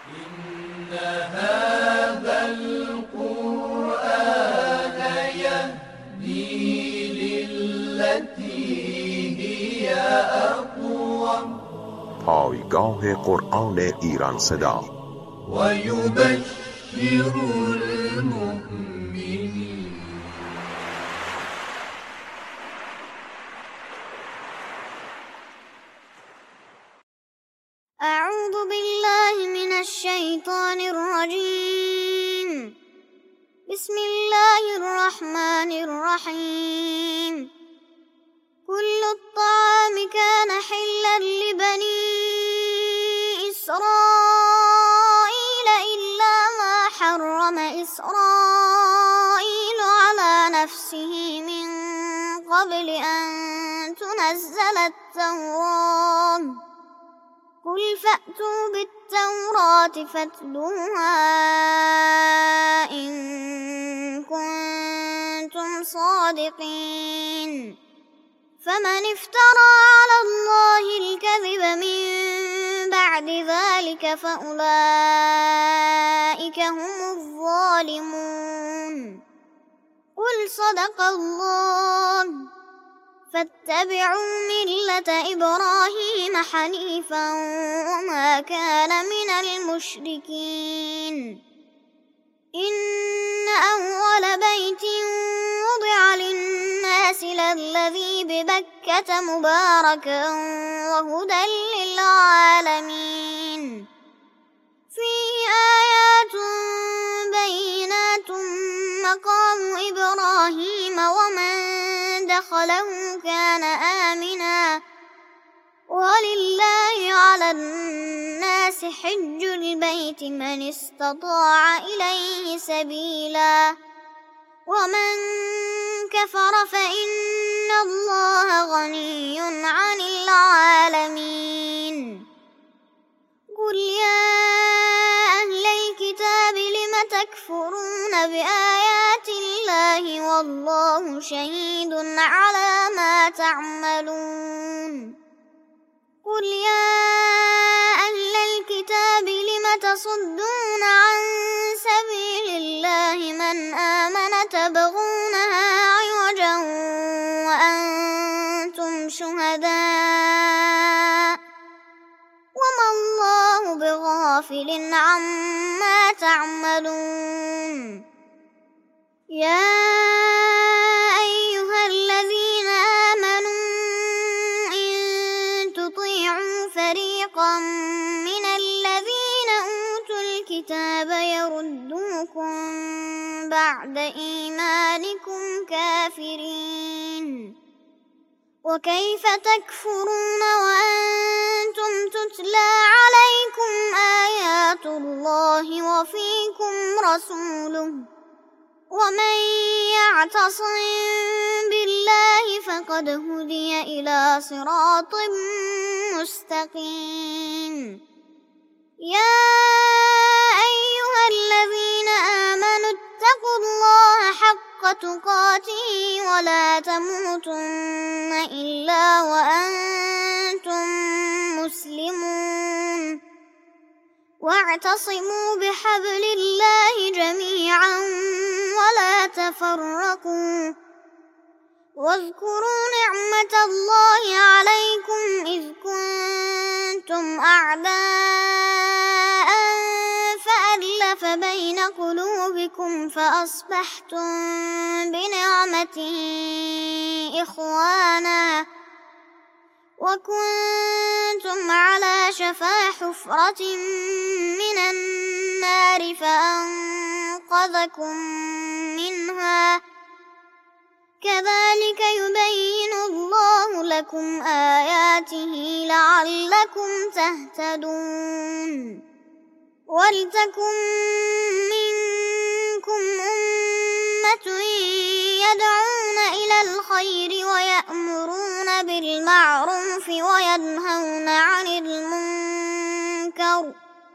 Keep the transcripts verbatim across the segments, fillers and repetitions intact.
إن هذا القرآن يهدي للتي هي أقوم. پایگاه قرآن ایران صدا و یبشر المؤمنین. أعوذ بالله من الشيطان الرجيم. بسم الله الرحمن الرحيم. كل الطعام كان حلا لبني إسرائيل إلا ما حرم إسرائيل على نفسه من قبل أن تنزل التوراة. قل فأتوا بالتوراة فاتلوها إن كنتم صادقين. فمن افترى على الله الكذب من بعد ذلك فأولئك هم الظالمون. قل صدق الله. فاتبعوا ملة إبراهيم حنيفا وما كان من المشركين. إن أول بيت وضع للناس للذي ببكة مباركا وهدى للعالمين. فيه آيات بينات مقام إبراهيم ومن دخله كان آمنا. ولله على الناس حج البيت من استطاع إليه سبيلا. ومن كفر فإن الله غني عن العالمين. قل يا أهل الكتاب لم تكفرون بآيات الله والله شهيد على ما تعملون. قل يا أهل الكتاب لم تصدون عن سبيل الله من آمن تبغونها عوجا وأنتم شهداء وما الله بغافل عما تعملون. يا أيها الذين آمنوا إن تطيعوا فريقا من الذين أوتوا الكتاب يردوكم بعد إيمانكم كافرين. وكيف تكفرون وأنتم تتلى عليكم آيات الله وفيكم رسوله. ومن يعتصم بالله فقد هدي إلى صراط مستقيم. يا أيها الذين آمنوا اتقوا الله حق تقاته ولا تموتن إلا وأنتم مسلمون. واعتصموا بحبل الله جميعا ولا تفرقوا. واذكروا نعمة الله عليكم إذ كنتم أعداء فألف بين قلوبكم فأصبحتم بنعمته إخوانا وكنتم على شفا حفرة من النار فأنقذكم منها. كذلك يبين الله لكم آياته لعلكم تهتدون. ولتكن منكم أمة يدعون إلى الخير ويأمرون بالمعروف وينهون عن المنكر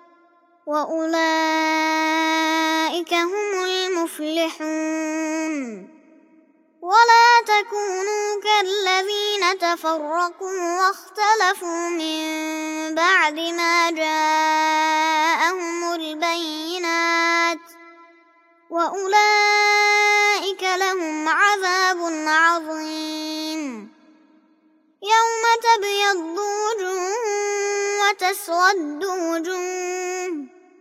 وأولئك هم المفلحون. ولا تكونوا كالذين تفرقوا واختلفوا من بعد ما جاءهم وأولئك لهم عذاب عظيم. يوم تبيض وجوه وتسود وجوه،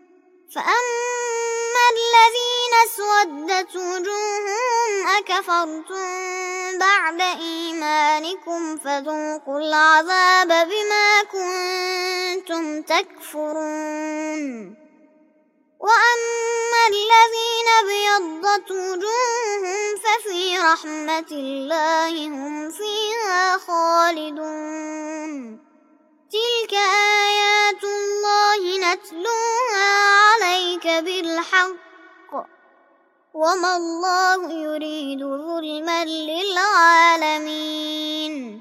فأما الذين اسودت وجوههم أكفرتم بعد إيمانكم فذوقوا العذاب بما كنتم تكفرون. وأما الذين ابيضت وجوههم ففي رحمة الله هم فيها خالدون. تلك آيات الله نتلوها عليك بالحق، وما الله يريد ظلما للعالمين.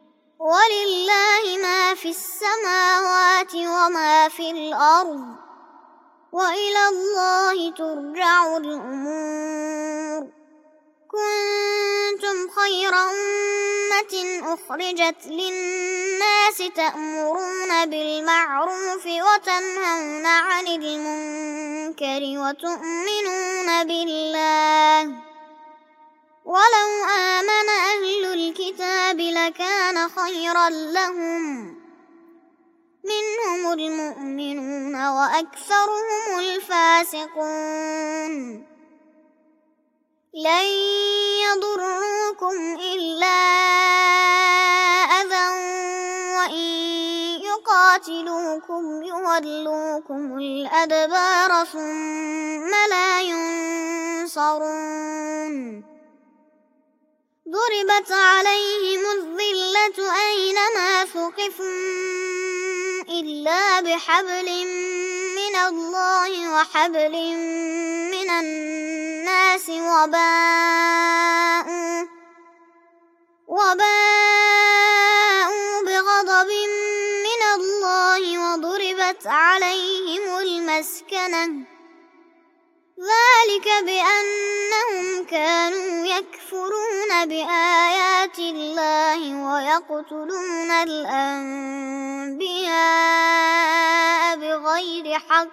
ولله ما في السماوات وما في الأرض، وإلى الله ترجع الأمور. كنتم خير أمة أخرجت للناس تأمرون بالمعروف وتنهون عن المنكر وتؤمنون بالله. ولو آمن أهل الكتاب لكان خيرا لهم، منهم المؤمنون وأكثرهم الفاسقون. لن يضروكم إلا أذى وإن يقاتلوكم يولوكم الأدبار ثم لا ينصرون. ضربت عليهم الذلة أينما ثقفوا إلا بحبل من الله وحبل من الناس وباءوا, وباءوا بغضب من الله وضربت عليهم المسكنة، ذلك بأنهم كانوا يكفرون بآيات الله ويقتلون الأنبياء بغير حق،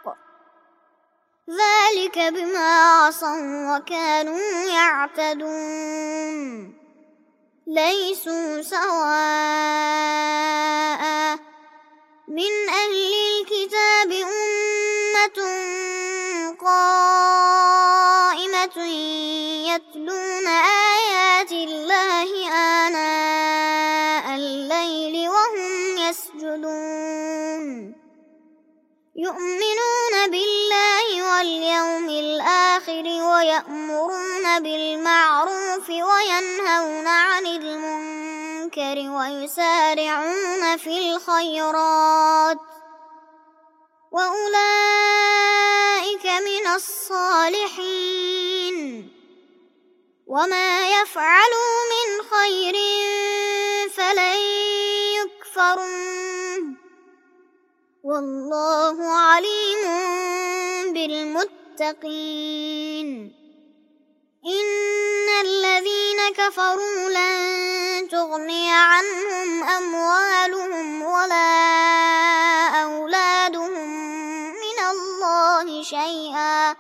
ذلك بما عصوا وكانوا يعتدون. ليسوا سواء من أهل الكتاب أمة قائمة يتلون آيات الله آناء الليل وهم يسجدون، يؤمنون بالله واليوم الآخر ويأمرون بالمعروف وينهون عن المنكر ويسارعون في الخيرات، وأولئك من الصالحين. وما يفعلوا من خير فلن يكفرون، والله عليم بالمتقين. إن الذين كفروا لن تغني عنهم أموالهم ولا أولادهم من الله شيئا،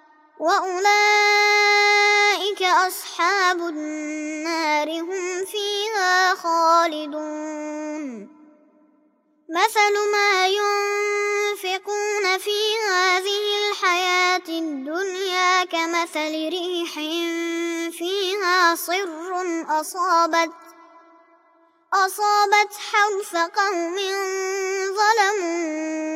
وأولئك أصحاب النار هم فيها خالدون. مثل ما ينفقون في هذه الحياة الدنيا كمثل ريح فيها صر أصابت أصابت حرث قوم ظلموا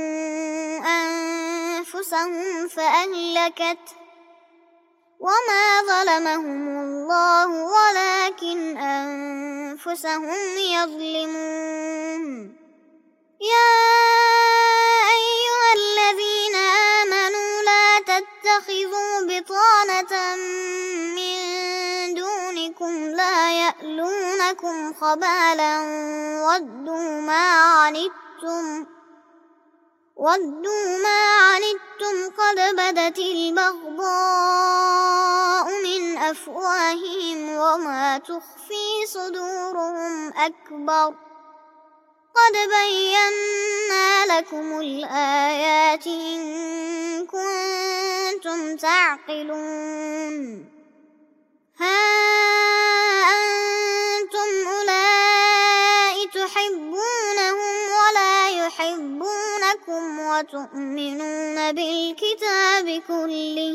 أنفسهم فأهلكته، وما ظلمهم الله ولكن أنفسهم يظلمون. يا أيها الذين آمنوا لا تتخذوا بطانة من دونكم لا يألونكم خبالا ودوا ما عنتم ودوا ما عنتم قد بدت البغضاء من أفواههم وما تخفي صدورهم أكبر، قد بينا لكم الآيات إن كنتم أنتم تعقلون ها أنتم أولئك تحبونهم ولا يحبونكم وتؤمنون بالكتاب كله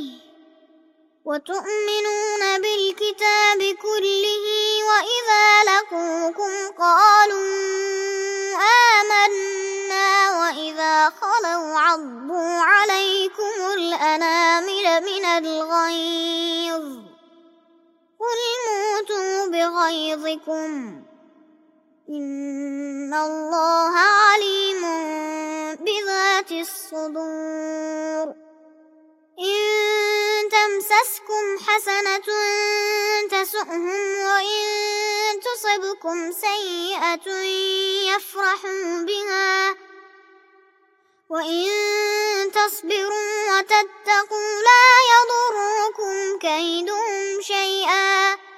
وتؤمنون بالكتاب كله وإذا لقوكم قالوا آمنا وإذا خلوا عضوا عليكم الأنامل من الغيظ قل موتوا بغيظكم إن الله عليم بذات الصدور إن تمسسكم حسنة تسؤهم وإن تصبكم سيئة يفرحوا بها وإن تصبروا وتتقوا لا يضركم كيدهم شيئا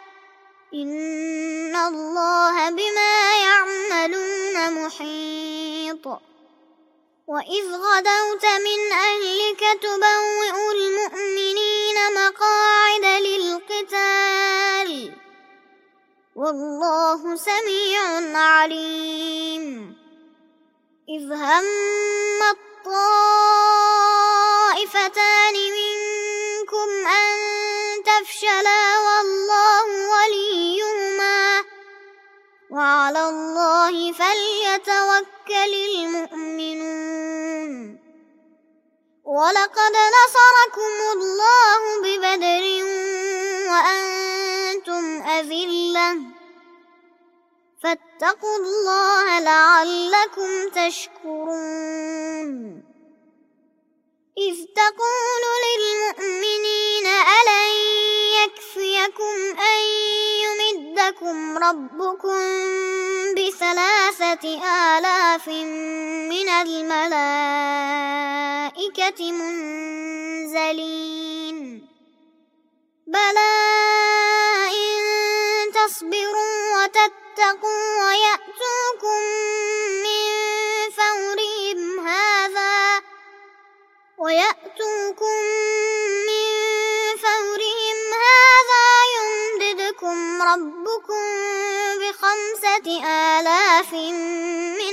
إن الله بما يعملون محيط وإذ غدوت من أهلك تبوئ المؤمنين مقاعد للقتال والله سميع عليم إذ هم الطائفتان منكم أن تفشلا والله وليهما وعلى الله فليتوكل المؤمنون ولقد نصركم الله ببدر وأنتم أذلة فاتقوا الله لعلكم تشكرون إذ تقول للمؤمنين ألن يكفيكم أن يمدكم ربكم بثلاثة آلاف من الملائكة منزلين بلى إن تصبروا وتتقوا ويأتوكم من فورهم هذا ويأتوكم من فورهم هذا يمددكم ربكم بخمسة آلاف من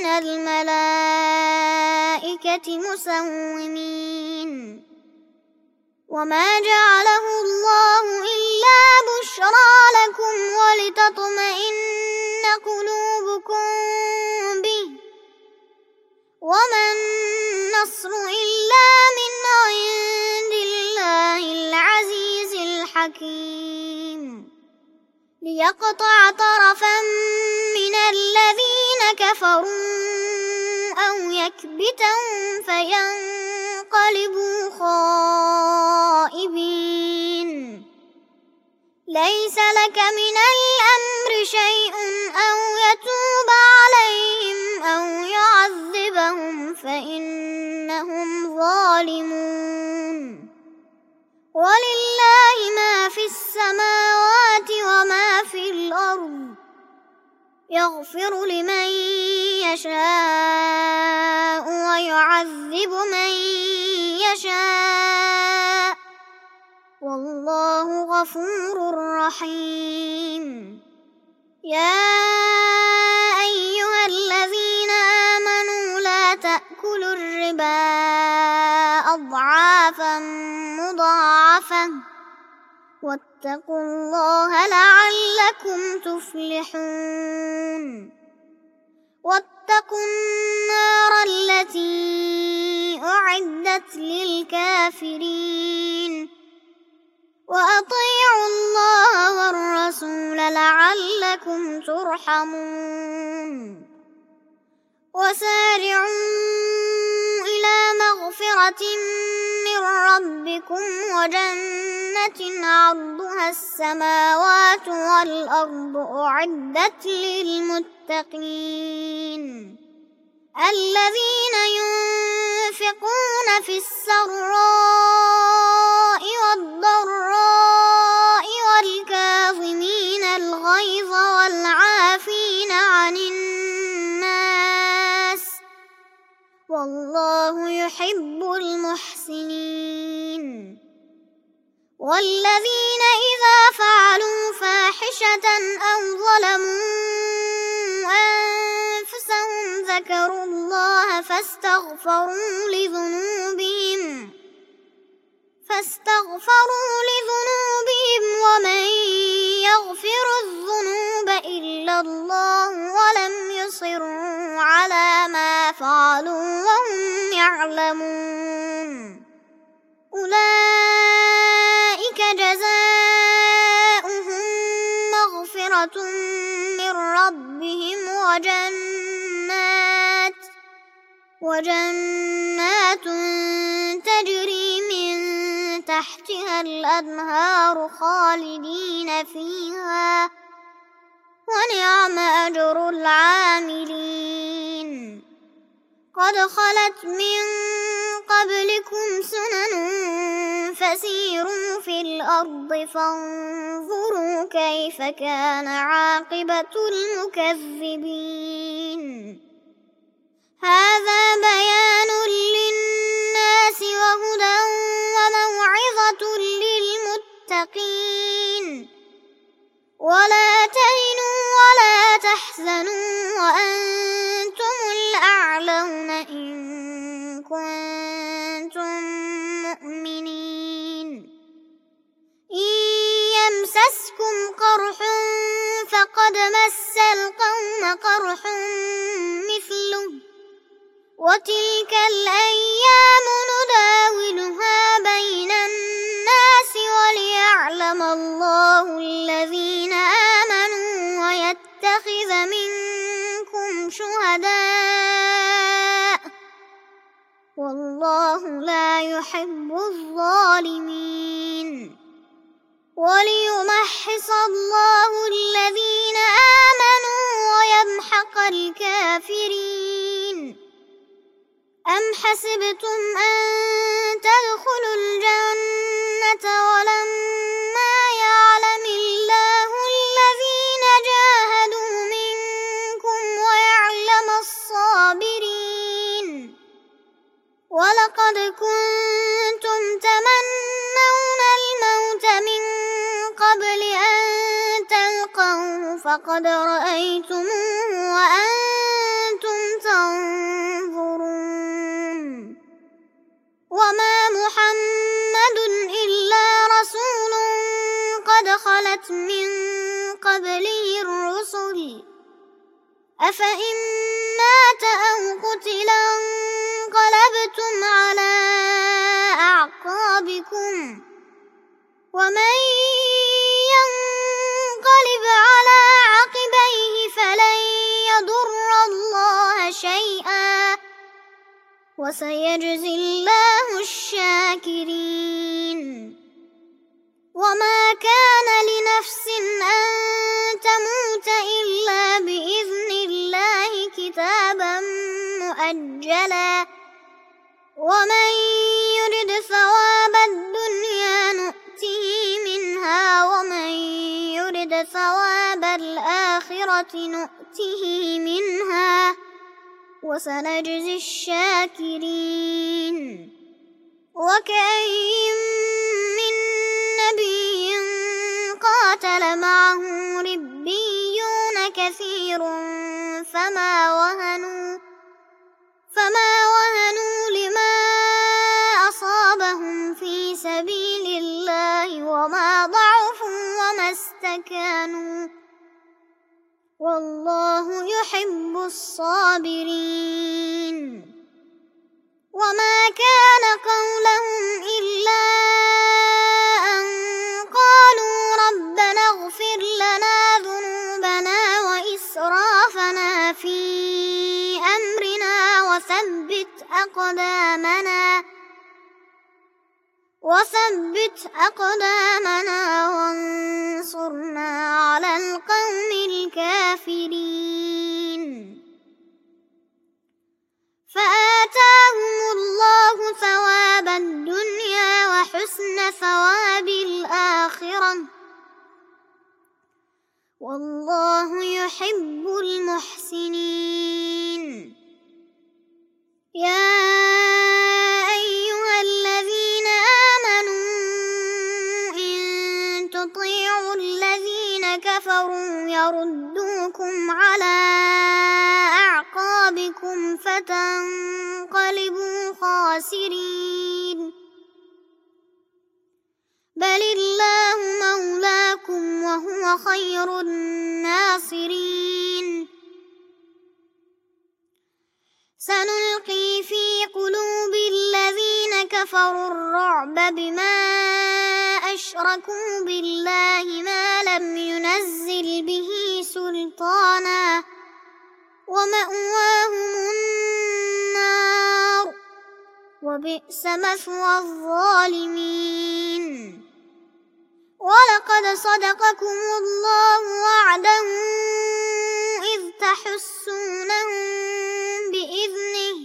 الملائكة مسومين وما جعله الله إلا بشرى لكم ولتطمئن قلوبكم به وما النصر إلا من عند الله العزيز الحكيم ليقطع طرفا من الذين كفروا أو يكبتهم فينقلبوا خائبين ليس لك من الأمر شيء أو يتوب عليهم أو يعذبهم فإنهم ظالمون ولله ما في السماوات وما في الأرض يغفر لمن يشاء ويعذب من يشاء والله غفور رحيم يا أيها الذين آمنوا لا تأكلوا الربا أضعافا مضاعفة واتقوا الله لعلكم تفلحون واتقوا النار التي أعدت للكافرين وأطيعوا الله والرسول لعلكم ترحمون وسارعوا إلى مغفرة من ربكم وجنة عرضها السماوات والأرض أعدت للمتقين الذين ينفقون في السراء والضراء والكاظمين الغيظ والعافين عن الناس والله يحب المحسنين والذين إذا فعلوا فاحشة أو ظلموا أنفسهم ذكروا الله فاستغفروا لذنوبهم فاستغفروا لذنوبهم ومن يغفر الذنوب إلا الله ولم يصروا على ما فعلوا وهم يعلمون أولئك جزاؤهم مغفرة من ربهم وجنات وجنات تجري من تحتها الأنهار خالدين فيها ونعم أجر العاملين قد خلت من قبلكم سنن فسيروا في الأرض فانظروا كيف كان عاقبة المكذبين هذا بيان للناس وهدى وموعظة للمتقين ولا تهنوا ولا تحزنوا وأنتم الأعلون إن كنتم مؤمنين إن يمسسكم قرح فقد مس القوم قرح مثله وتلك الأيام نداولها بين الناس وليعلم الله الذين آمنوا ويتخذ منكم شهداء والله لا يحب الظالمين وليمحص الله الذين آمنوا ويمحق الكافرين أم حسبتم أن تدخلوا الجنة ولما يعلم الله الذين جاهدوا منكم ويعلم الصابرين ولقد كنتم تمنون الموت من قبل أن تلقوه فقد رأيتموه وأنتم تنظرون وما محمد إلا رسول قد خلت من قبله الرسل أفإن مات أو قتل انقلبتم على أعقابكم ومن ينقلب على عقبيه فلن يضر الله شيئا وسيجزي الله الشاكرين وما كان لنفس أن تموت إلا بإذن الله كتابا مؤجلا ومن يرد ثواب الدنيا نؤته منها ومن يرد ثواب الآخرة نؤته منها وسنجزي الشاكرين وكأين من نبي قاتل معه ربيون كثير فما وهنوا فما وهنوا لما أصابهم في سبيل الله وما ضعفوا وما استكانوا والله يحب الصابرين وما كان قولهم إلا أن قالوا ربنا اغفر لنا ذنوبنا وإسرافنا في أمرنا وثبت أقدامنا وثبت أقدامنا وانصرنا على القوم الكافرين فآتاهم الله ثواب الدنيا وحسن ثواب الآخرة والله يحب المحسنين يا أيها الذين آمنوا الخاسرين بل الله مولاكم وهو خير الناصرين سنلقي في قلوب الذين كفروا الرعب بما أشركوا بالله ما لم ينزل به سلطانا ومأواهم النار وبئس مثوى الظالمين ولقد صدقكم الله وعده إذ تحسونهم بإذنه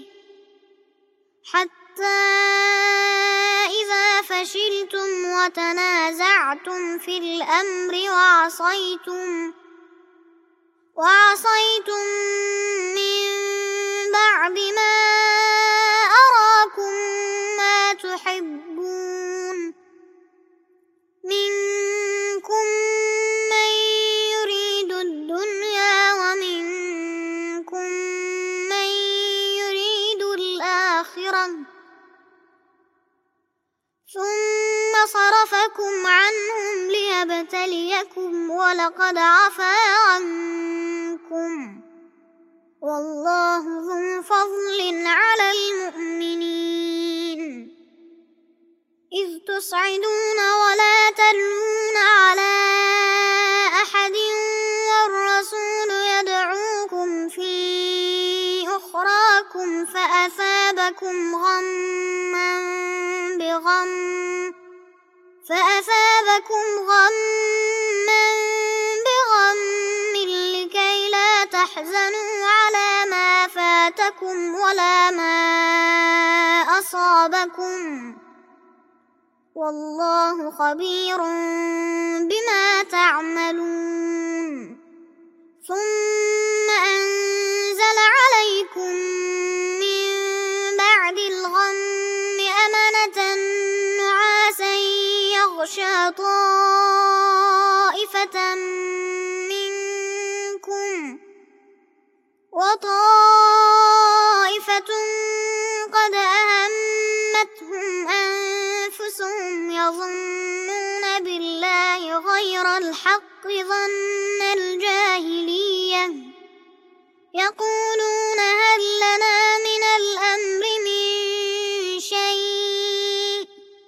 حتى إذا فشلتم وتنازعتم في الأمر وعصيتم وعصيتم من بعد ما أراكم ما تحبون منكم من يريد الدنيا ومنكم من يريد الآخرة ثم صرفكم عنهم ليبتليكم ولقد عفا عنكم والله ذو فضل على المؤمنين إذ تصعدون ولا تلوون على أحد والرسول يدعوكم في أخراكم فأثابكم غما بغم فأثابكم غما بغم لكي لا تحزنوا على ما فاتكم ولا ما أصابكم والله خبير بما تعملون ثم أنزل عليكم من بعد الغم أمنة نعاسا يغشى طائفة منكم وطائفة قد أهمتهم أنفسهم يظنون بالله غير الحق ظن الجاهلية يقولون هل لنا من الأمر من شيء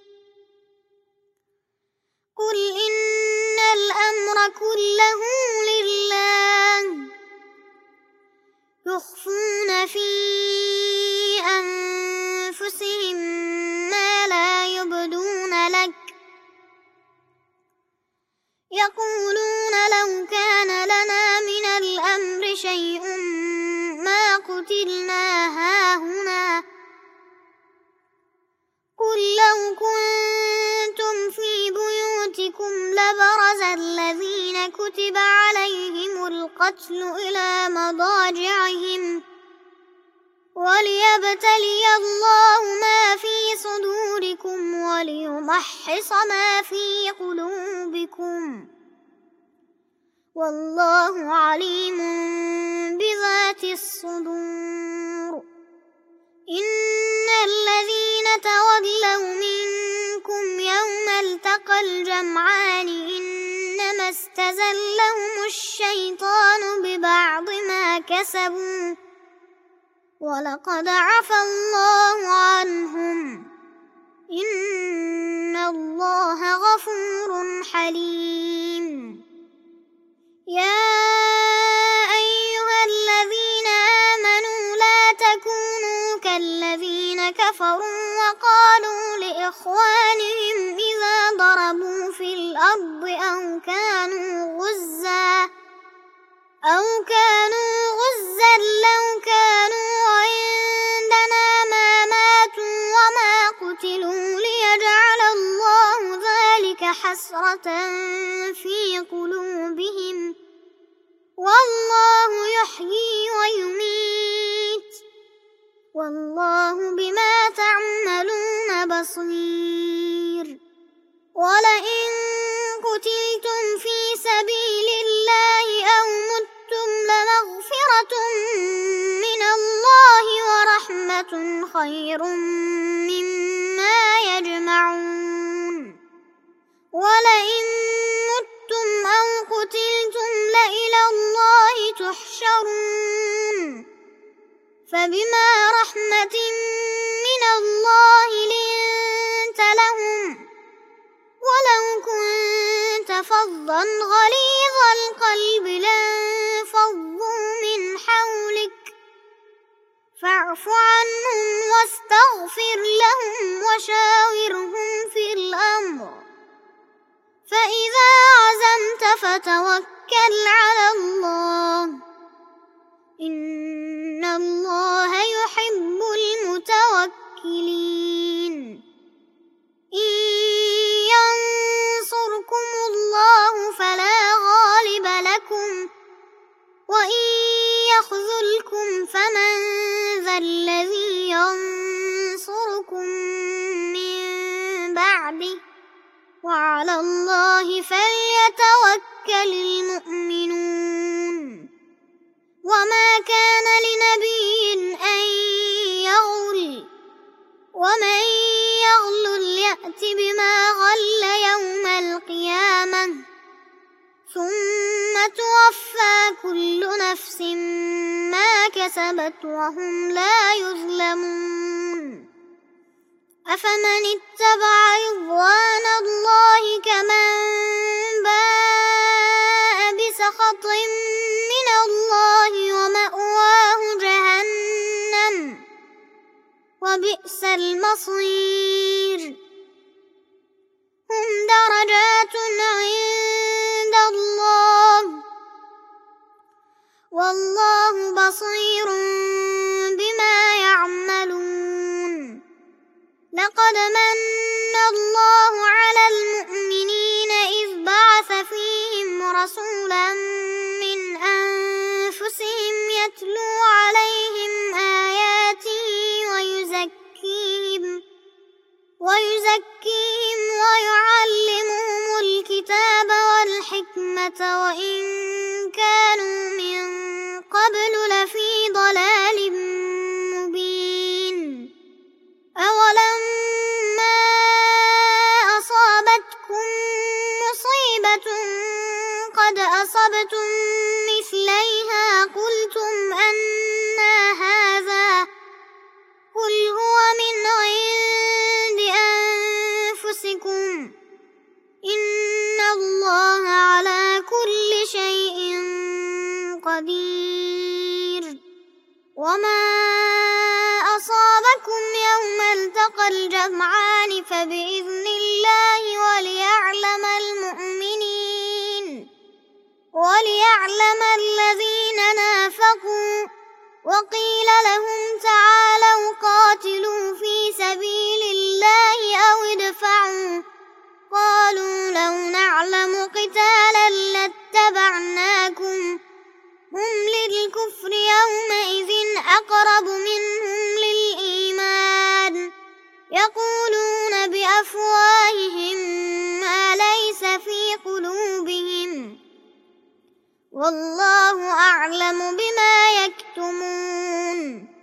قل إن الأمر كله لله يخفون في أنفسهم ما لا يبدون لك يقولون لو كان لنا من الأمر شيء ما قتلنا هاهنا قل لو كنتم في بيوتكم لبرز الذين كتب عليهم القتل إلى مضاجعهم وليبتلي الله ما في صدوركم وليمحص ما في قلوبكم والله عليم بذات الصدور إن الذين تولوا منكم يوم التقى الجمعان إنما استزلهم الشيطان ببعض ما كسبوا ولقد عفا الله عنهم إن الله غفور حليم يا أيها الذين آمنوا لا تكونوا كالذين كفروا وقالوا لإخوانهم إذا ضربوا في الأرض أو كانوا غزا أو كانوا غزا لو كانوا عندنا ما ماتوا وما قتلوا ليجعل الله ذلك حسرة في قلوبهم والله يحيي ويميت والله بما تعملون بصير ولئن قتلتم في سبيل الله أو متم لمغفرة من الله ورحمة آخرة خير مما يجمعون ولئن متم أو قتلتم لإلى الله تحشرون فبما رحمة من الله لنت لهم ولو كنت فظا غليظ القلب لانفضوا من حولك فاعف عنهم واستغفر لهم وشاورهم في الأمر فإذا عزمت فتوكل على الله إن الله يحب المتوكلين إن ينصركم الله فلا غالب لكم وإن يخذلكم فمن ذا الذي ينصركم من بعده وعلى الله فليتوكل المؤمنون وما كان لنبي أن يغل ومن يغل يأت بما غل يوم القيامة ثم توفى كل نفس ما كسبت وهم لا يظلمون أفمن اتبع رضوان الله كمن باء بسخط من الله ومأواه جهنم وبئس المصير هم درجات عند الله والله بصير بما يعملون لقد من الله على المؤمنين إذ بعث فيهم رسولا من أنفسهم يتلو عليهم آياته ويزكيهم ويزكيهم ويعلمهم الكتاب والحكمة وإن كانوا من قبل لفي ضلال مبين أولما أصابتكم مصيبة قد أصبتم مثليها قلتم أنى هذا قل هو من عند أنفسكم إن الله على كل شيء قدير وما أصابكم يوم التقى الجمعان فبإذن الله وليعلم المؤمنين وليعلم الذين نافقوا وقيل لهم تعالوا قاتلوا في سبيل الله أو ادفعوا قالوا لو نعلم قتالا لاتبعناكم هم للكفر يومئذ أقرب منهم للإيمان يقولون بأفواههم ما ليس في قلوبهم والله أعلم بما يكتمون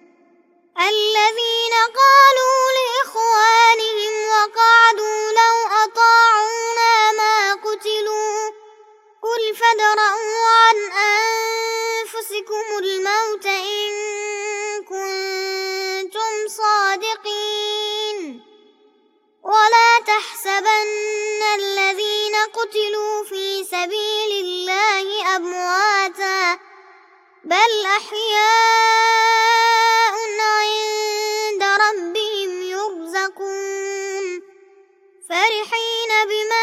الذين قالوا لإخوانهم وقعدوا لو أطاعونا ما قتلوا قل فادرءوا عن أنفسكم الموت إن كنتم صادقين ولا تحسبن الذين قتلوا في سبيل الله أمواتا بل أحياء عند ربهم يرزقون فرحين بما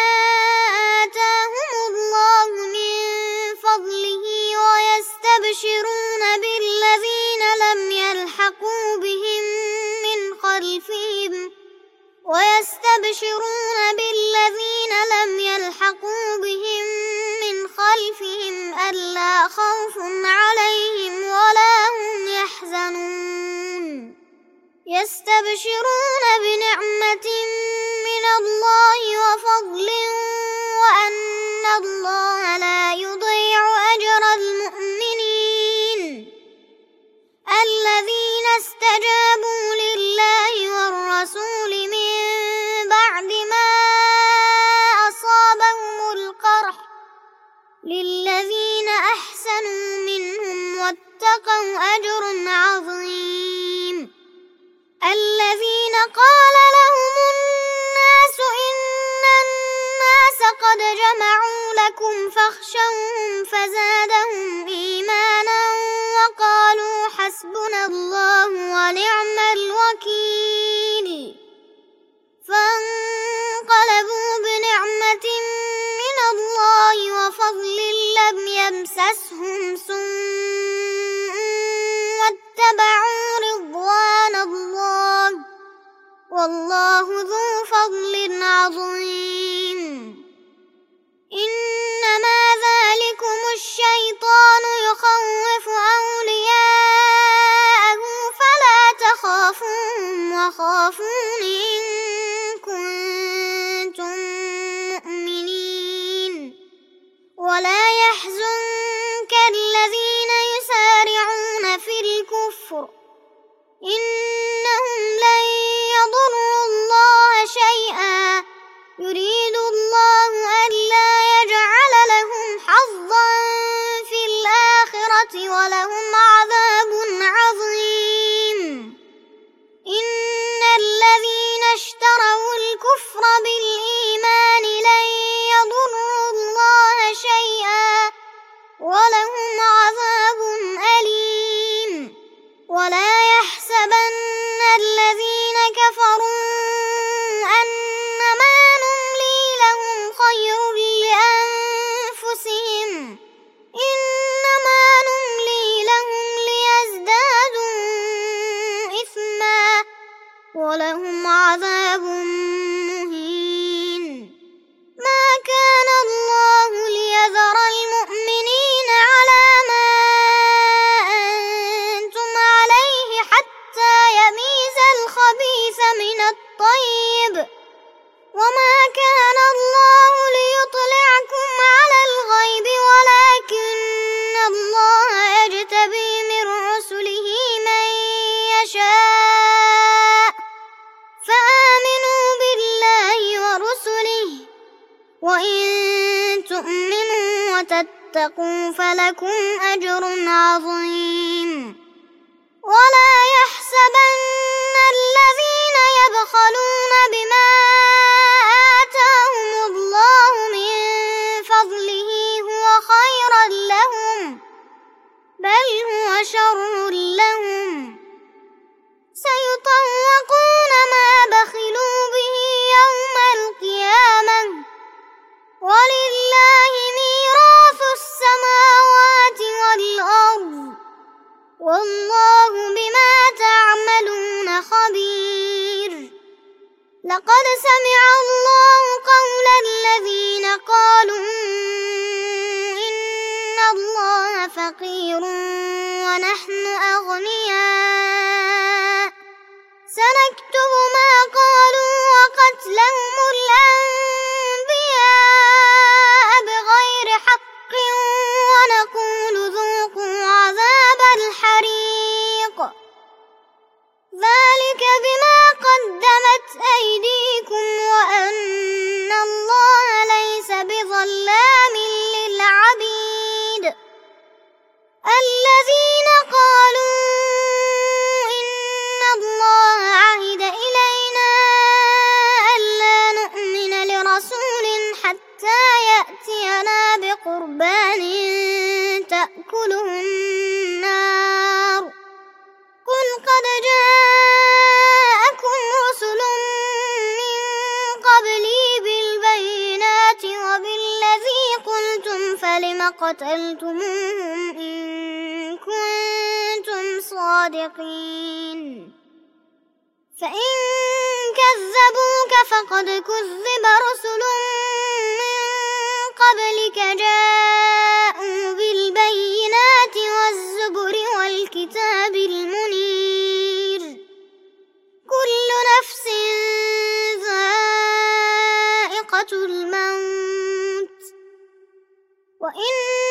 آتاهم الله من فضله ويستبشرون بالذين لم يلحقوا بهم من خلفهم ويستبشرون بالذين لم يلحقوا بهم من خلفهم ألا خوف عليهم ولا هم يحزنون يستبشرون بنعمة من الله وفضل وأن الله لا يضيع أجر المؤمنين الذين استجابوا لله والرسول من بعد ما أصابهم القرح للذين أحسنوا منهم واتقوا أجر عظيم. الذين قال لهم الناس إن الناس قد جمعوا لكم فاخشوهم فزادهم إيمانا وقالوا حسبنا الله ونعم الوكيل. فانقلبوا بنعمة من الله وفضل لم يمسسهم سوء واتبعوا رضوان الله والله ذو فضل عظيم. إنما ذلكم الشيطان يخوف أولياءه فلا تخافوهم وخافون إن كنتم مؤمنين. ولا يحزنك الذين يسارعون في الكفر إنهم لن يضروا الله شيئا يريد الله ألا يجعل لهم حظا في الآخرة ولهم عذاب عظيم. إن الذين اشتروا الكفر بالإيمان لن يضروا الله شيئا ولهم عذاب أليم. ولا يحسبن الذين كفروا أنما نملي لهم خير لأنفسهم إنما نملي لهم ليزدادوا إثما ولهم عذاب مهين. ما كان الله ليذر المؤمنين على ما أنتم عليه حتى يميز الخبيث من الطيب وما كان الله ليطلعكم على الغيب ولكن الله يجتبي من رسله من يشاء فآمنوا بالله ورسله وإن تؤمنوا وتتقوا فلكم أجر عظيم. ولا يحسبن الذين يبخلون بما آتاهم الله من فضله هو خيرا لهم بل هو شر لهم سيطوقون ما بخلوا به يوم القيامة ولله ميراث السماوات والأرض والله بما تعملون خبير. لقد سمع الله قول الذين قالوا إن الله فقير ونحن أغنياء سنكتب ما قالوا وقتلهم الأنبياء بغير حق ونقول ذوقوا عذاب الحريق ذلك بما قدمت أيديكم وأن الله ليس بظلام للعبيد. الذين قالوا إن الله عهد إلينا ألا نؤمن لرسول حتى يأتينا بقربان تأكله النار قل قد جاءكم رسل من قبلي بالبينات وبالذي قلتم فلم قتلتموهم إن كنتم صادقين. فإن كذبوك فقد كذب رسل من قبلك جاءوا بالبينات والزبر والكتاب المنير كل نفس ذائقة الموت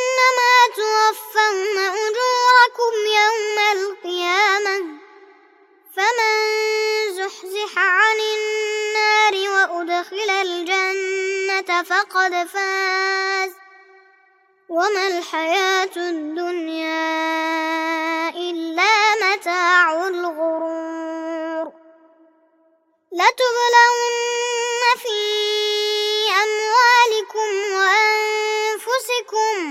وإنما توفون أجوركم يوم القيامة فقد فاز وما الحياة الدنيا إلا متاع الغرور لتبلون في أموالكم وأنفسكم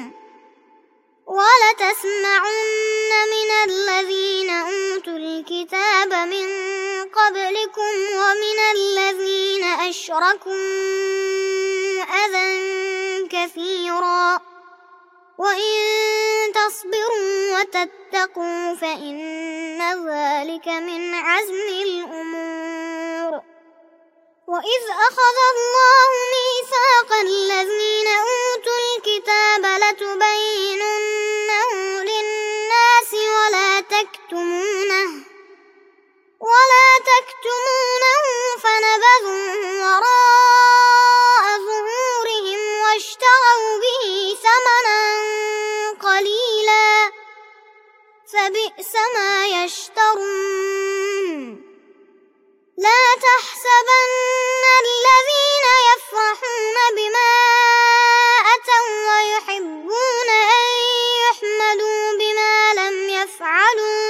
ولتسمعن من الذين أوتوا الكتاب من قبلكم ومن الذين أشركوا أذى كثيرا وإن تصبروا وتتقوا فإن ذلك من عزم الأمور وإذ أخذ الله ميثاق الذين أوتوا الكتاب لتبيننه للناس ولا تكتمونه ولا تكتمونه فنبذوه وراء ظهورهم واشتروا به ثمنا قليلا فبئس ما يشترون لا تحسبن الذين يفرحون بما أتوا ويحبون أن يحمدوا بما لم يفعلوا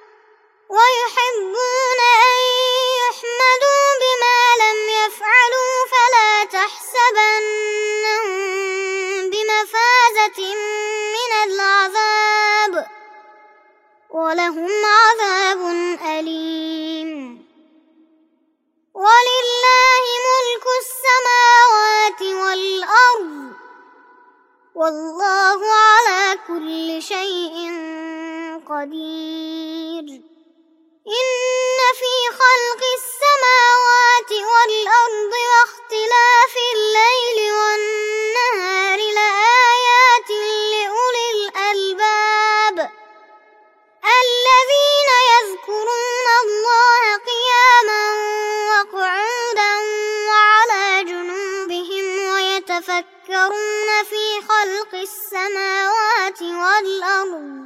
ويحبون أن يحمدوا بما لم يفعلوا فلا تحسبنهم بمفازة من العذاب ولهم عذاب أليم ولله ملك السماوات والأرض والله على كل شيء قدير إن في خلق السماوات والأرض واختلاف الليل والنهار لآيات لأولي الألباب الذين يذكرون الله قياما وقعودا وعلى جنوبهم ويتفكرون في خلق السماوات والأرض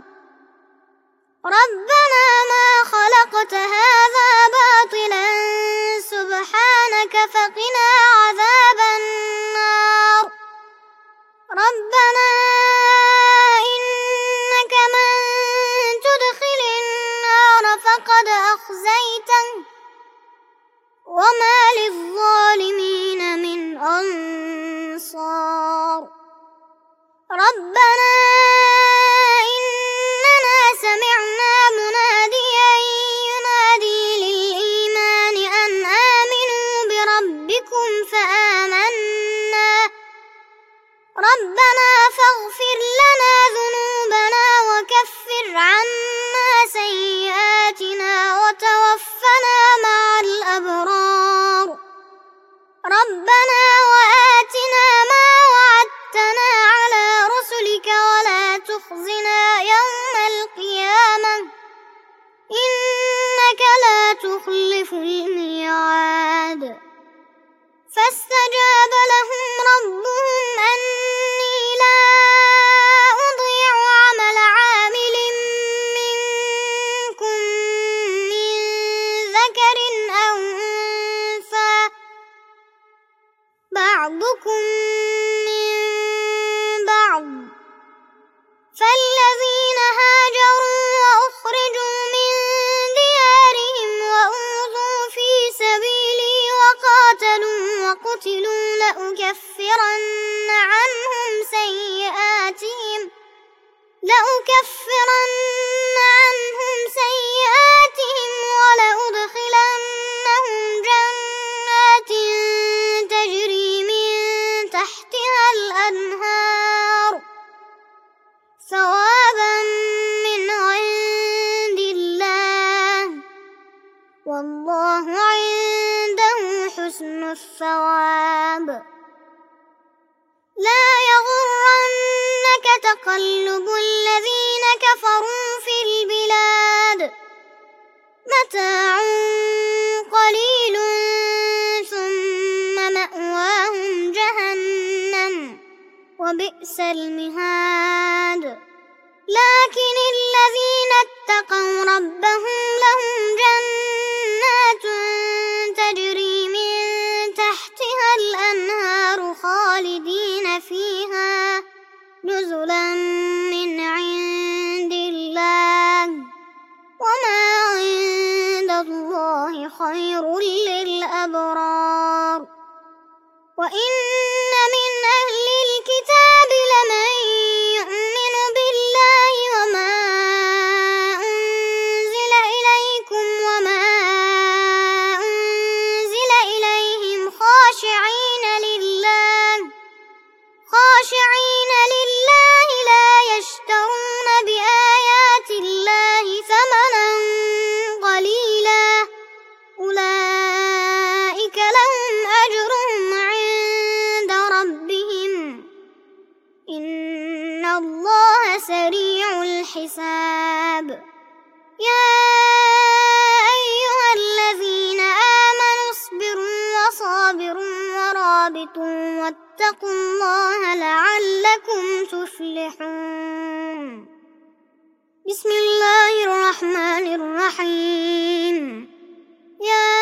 ربنا ما خلقت هذا باطلا سبحانك فقنا عذاب النار ربنا إنك من تدخل النار فقد أخزيته وما للظالمين من أنصار ربنا إننا سمعنا مناديا ينادي للإيمان أن آمنوا بربكم فآمنا ربنا فاغفر لنا ذنوبنا وكفر عنا سيئاتنا وتوفنا مع الأبرار ربنا وآتنا ما وعدتنا على رسلك ولا تخزنا يوم القيامة إنك لا تخلف الميعاد فاستجاب لهم ربهم أني لا أضيع عمل عامل منكم من ذكر أو أنثى بعضكم من بعض فالذين هاجروا وأخرجوا من ديارهم وأوذوا في سبيلي وقاتلوا وقتلوا لأكفرن عنهم سيئاتهم لأكفرن عنهم سيئاتهم ولأدخلنهم جنات تجري من تحتها الأنهار ثوابا من عند الله والله عنده حسن الثواب لا يغرنك تقلب الذين كفروا في البلاد متاع قليل ثم مأواهم جهنم وبئس المهاد لكن الذين اتقوا ربهم لهم جنات تجري من تحتها الأنهار خالدين خير للأبرار. وإن من أهل الكتاب لمن يؤمن بالله وما أنزل إليكم وما أنزل إليهم خاشعين لله خاشعين لله لا يشترون بآيات الله ثمنا قليلا أولئك لهم أجرهم عند ربهم إن الله سريع الحساب. يا أيها الذين آمنوا اصبروا وصابروا ورابطوا واتقوا الله لعلكم تفلحون. بسم الله الرحمن الرحيم. يا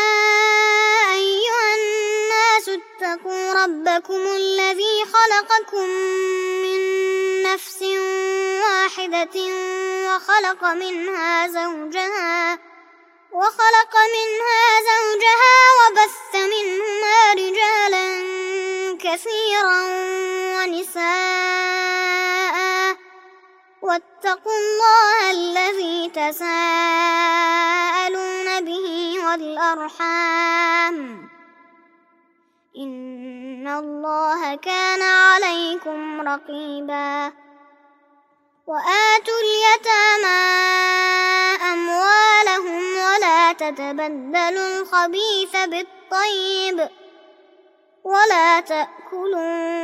أيها الناس اتقوا ربكم الذي خلقكم من نفس واحدة وخلق منها زوجها وخلق منها زوجها وبث منهما رجالا كثيرا ونساء واتقوا الله الذي تساءلون به والأرحام إن الله كان عليكم رقيبا. وآتوا اليتامى أموالهم ولا تتبدلوا الخبيث بالطيب ولا تأكلوا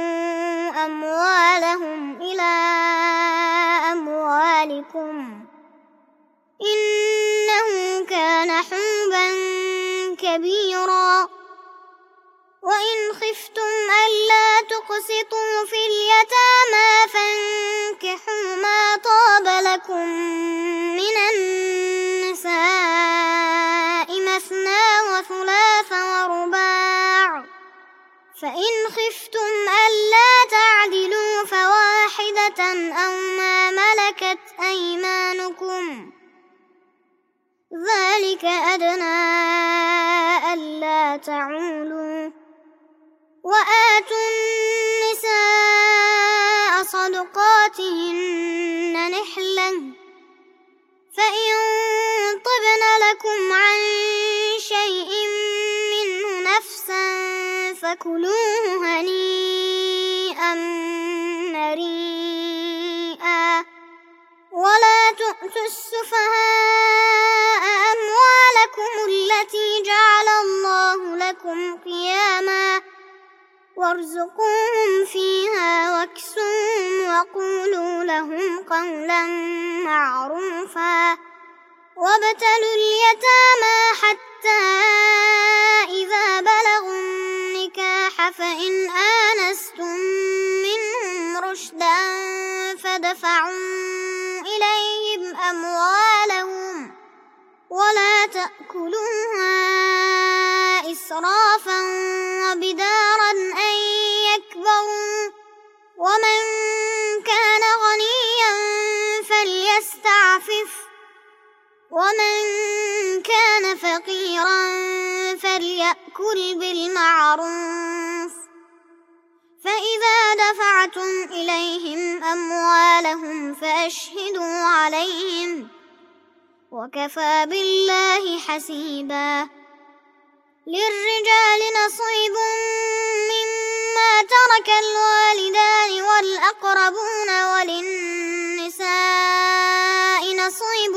أموالهم إلى أموالكم إنه كان حوبا كبيرا. وإن خفتم ألا تقسطوا في اليتامى فانكحوا ما طاب لكم من النساء مثنى وثلاث ورباع فإن خفتم ألا تعدلوا فواحدة أو ما ملكت أيمانكم ذلك أدنى ألا تعولوا. وآتوا النساء صدقاتهن نحلة فإن طبن لكم عن شيء منه نفسا فكلوه هنيئا مريئا. ولا تؤتوا السفهاء أموالكم التي جعل الله لكم قياما وارزقوهم فيها واكسوهم وقولوا لهم قولا معروفا. وابتلوا اليتامى حتى إذا بلغوا النكاح فإن آنستم منهم رشدا فدفعوا إليهم أموالهم ولا تأكلوها إسرافا وبدارا أن يكبروا. ومن كان غنيا فليستعفف ومن كان فقيرا فليأكل بالمعروف. فإذا دفعتم إليهم أموالهم فأشهدوا عليهم وكفى بالله حسيبا. للرجال نصيب مما ترك الوالدان والأقربون وللنساء نصيب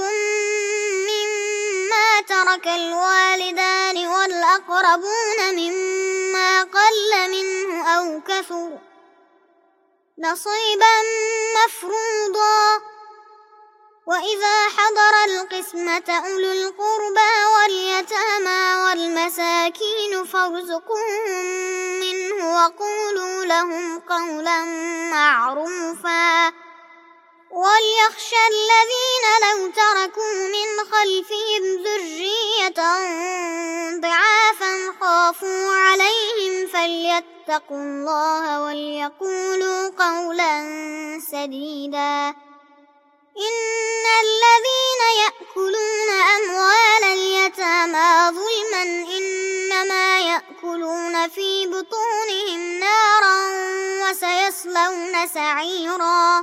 مما ترك الوالدان والأقربون مما قل منه أو كثر نصيبا مفروضا. وإذا حضر القسمة أولو القربى واليتامى والمساكين فارزقوهم منه وقولوا لهم قولا معروفا. وليخشى الذين لو تركوا من خلفهم ذرية ضعافا خافوا عليهم فليتقوا الله وليقولوا قولا سديدا. إن الذين يأكلون أموال اليتامى ظلما إنما يأكلون في بطونهم نارا وسيصلون سعيرا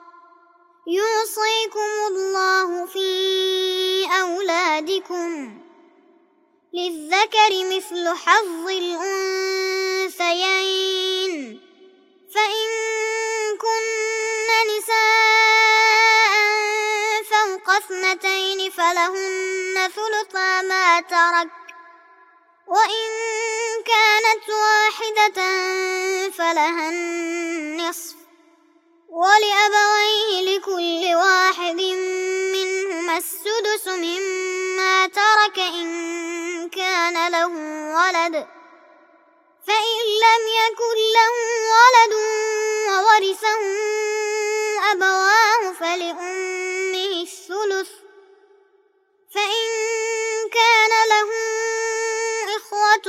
يوصيكم الله في أولادكم للذكر مثل حظ الأنثيين فإن كن نساء فوق اثنتين فلهن ثلثا ما ترك وإن كانت واحدة فلها النصف ولأبويه لكل واحد منهما السدس مما ترك إن كان له ولد فإن لم يكن له ولد وورثه أبواه فلأمه الثلث فإن كان له إخوة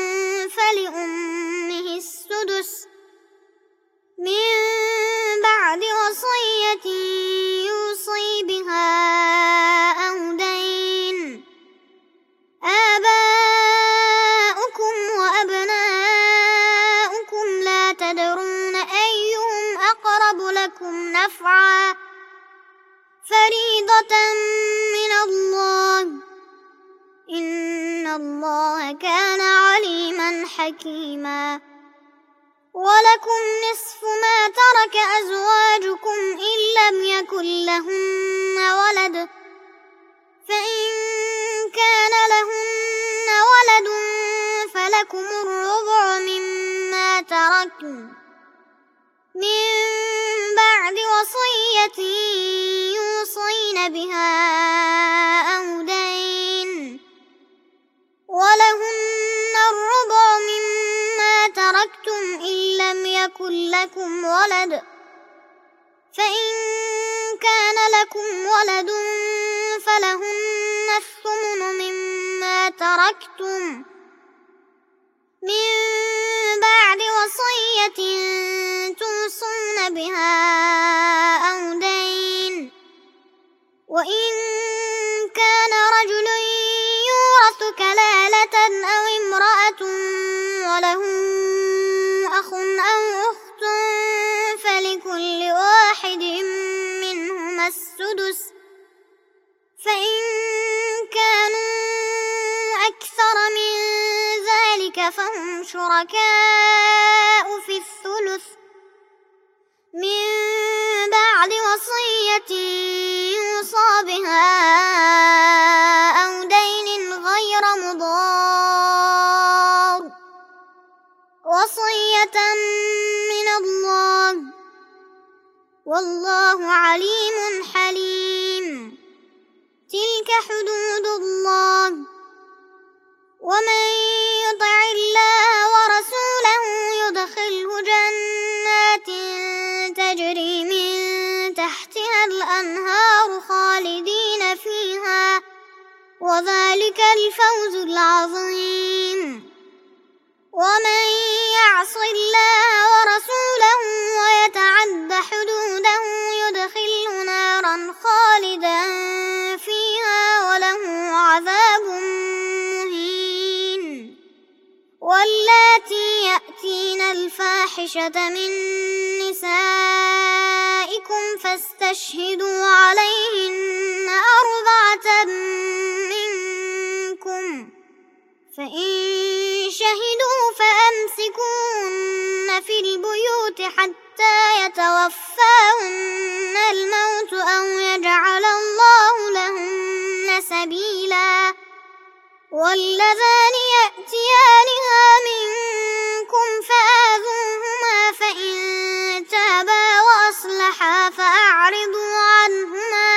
فلأمه السدس من بعد وصية يوصي بها أو دين آباؤكم وأبناؤكم لا تدرون أيهم أقرب لكم نفعا فريضة من الله إن الله كان عليما حكيما ولكم نصف ما ترك أزواجكم إن لم يكن لهن ولد فإن كان لهن ولد فلكم الربع مما تركن من بعد وصية يوصين بها أو دين ولهن الربع مما تركتم إن لم يكن لكم ولد فإن كان لكم ولد فلهن الثمن مما تركتم من بعد وصية توصون بها أو دين وإن كان رجل يورث كلالة أو امرأة وله أخ أو أخت فلكل واحد منهما السدس فإن كانوا أكثر من ذلك فهم شركاء في الثلث من بعد وصية يوصى بها أو دين غير مضار وصية من الله والله عليم حليم تلك حدود الله ومن يطع الله ورسوله يدخله جنات تجري من تحتها الأنهار خالدين فيها وذلك الفوز العظيم ومن يعص الله ورسوله ويتعد حدوده يدخله نارا خالدا فيها وله عذاب مهين واللاتي يأتين الفاحشة من نسائكم فاستشهدوا عليهن أربعة منكم فإن شهدوا فأمسكوهن في البيوت حتى يتوفاهن الموت أو يجعل الله لهن سبيلا واللذان يأتيانها منكم فآذوهما فإن تابا وأصلحا فأعرضوا عنهما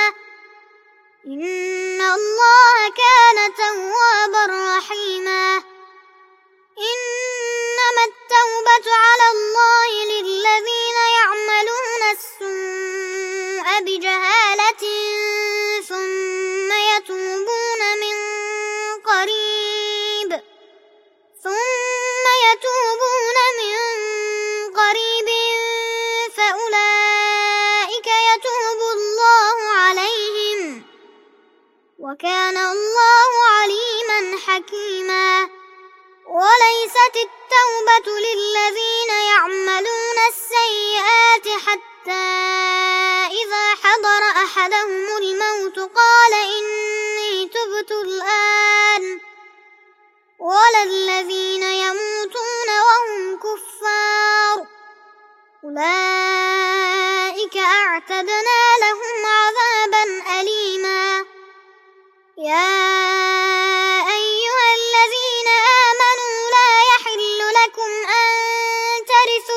إن الله كان توابا رحيما إنما التوبة على الله للذين يعملون السوء بجهالة ثم يتوبون من قريب ثم يتوبون من وليست التوبة للذين يعملون السيئات حتى إذا حضر أحدهم الموت قال إني تبت الآن ولا الذين يموتون وهم كفار أولئك أعتدنا لهم عذابا أليما. يا أيها الذين آمنوا لا يحل لكم أن ترثوا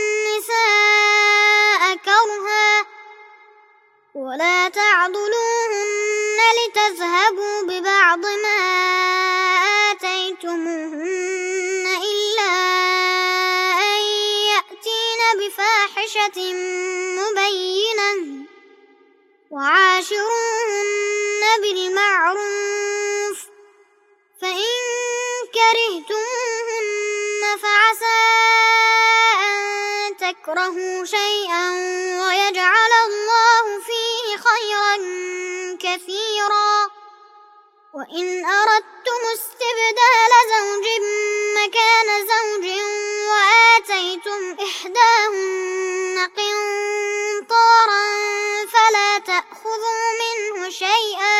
النساء كرها ولا تعضلوهن لتذهبوا ببعض ما آتيتموهن إلا أن يأتين بفاحشة مبينة وعاشروهن بالمعروف فإن كرهتموهن فعسى أن تكرهوا شيئا ويجعل الله فيه خيرا كثيرا. وإن أردتم استبدال زوج مكان زوج وآتيتم إحداهن قنطارا فلا تأخذوا منه شيئا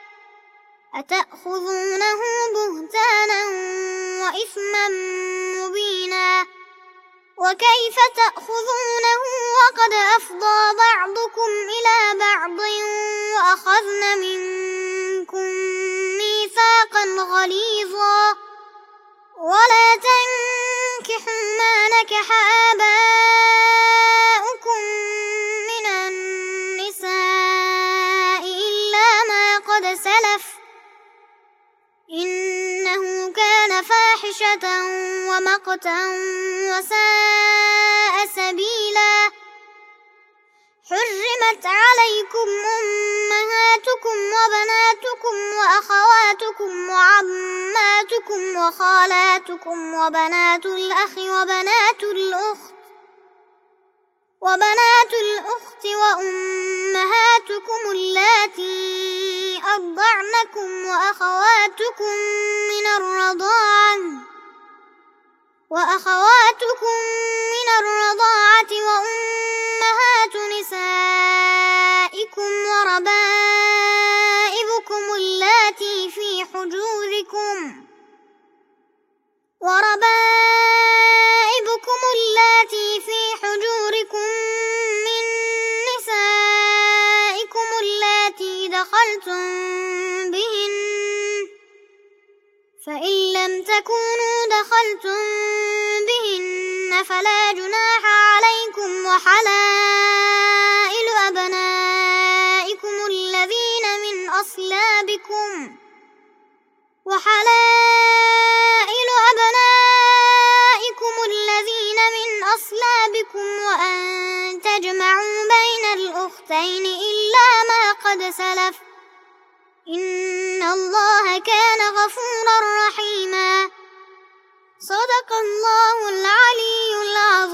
أتأخذونه بهتانا وإثما مبينا. وكيف تأخذونه وقد أفضى بعضكم إلى بعض وأخذن منكم ميثاقا غليظا. ولا تنكحوا ما نكح آباؤكم من النساء إلا ما قد سلف إنه كان فاحشة ومقتا وساء سبيلا. حرمت عليكم أمهاتكم وبناتكم وأخواتكم وعماتكم وخالاتكم وبنات الأخ وبنات الأخت وبنات الأخت وأمهاتكم اللاتي أرضعنكم وأخواتكم من الرضاعة وأخواتكم من الرضاعة وأمهات نسائكم وربائبكم اللاتي في حجوركم وربائبكم اللاتي في حجوركم من نسائكم اللاتي دخلتم بهن فإن لم تكونوا دخلتم بهن فلا جناح عليكم وحلائل أبنائكم الذين من أصلابكم وحلائل أبنائكم الذين من أصلابكم وأن تجمعوا بين الأختين إلا ما قد سلف إن الله كان غفورا رحيما. صدق الله العلي العظيم.